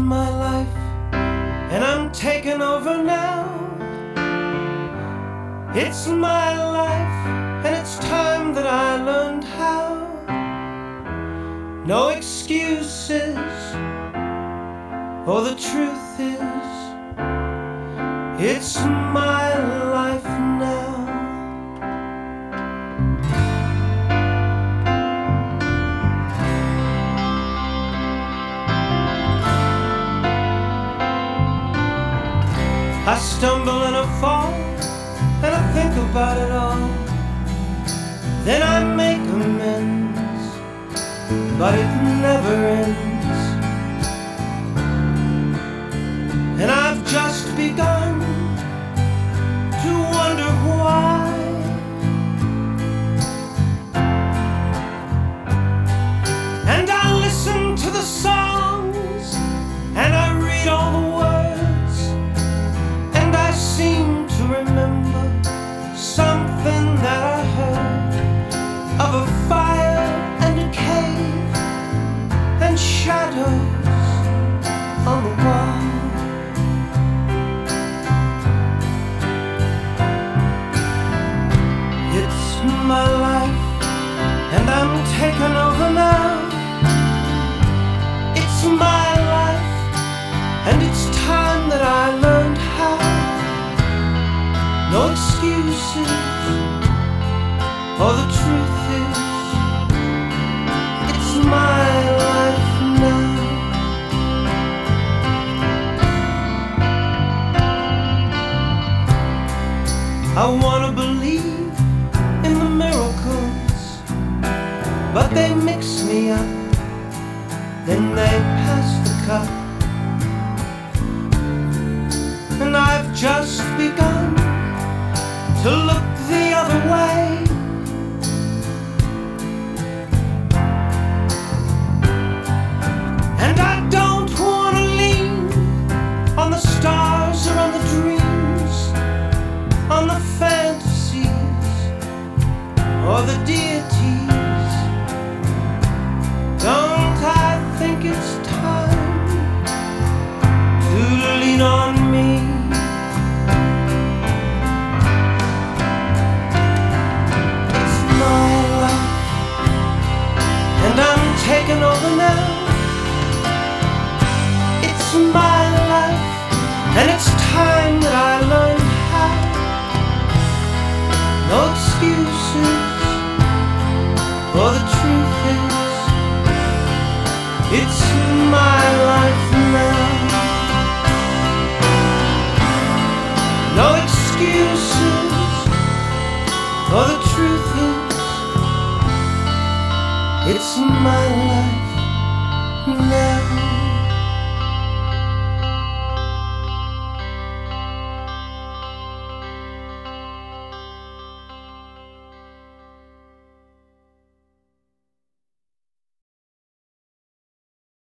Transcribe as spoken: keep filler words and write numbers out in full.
my life, and I'm taking over now. It's my life, and it's time that I learned how. No excuses, oh, the truth is, it's my life now. I stumble and I fall, and I think about it all. Then I make amends, but it never ends. And I've just begun to wonder why. And I listen to the songs, and I read all the words, and I seem to remember something that I heard of a fire and a cave and shadows on the wall. It's my life, and I'm taking over now. It's my life, and it's time that I learned how. No excuses, oh, the truth is, it's my life now. I wanna believe in the miracles, but they mix me up, then they pass the cup. And I've just begun to look the other way. And I don't want to lean on the stars or on the dreams, on the fantasies or the deities. Don't I think it's time to lean on me? And I'm taking over now. It's my life, and it's time that I learned how. No excuses, for the truth is, it's my life now. No excuses, for the truth is, it's my life now.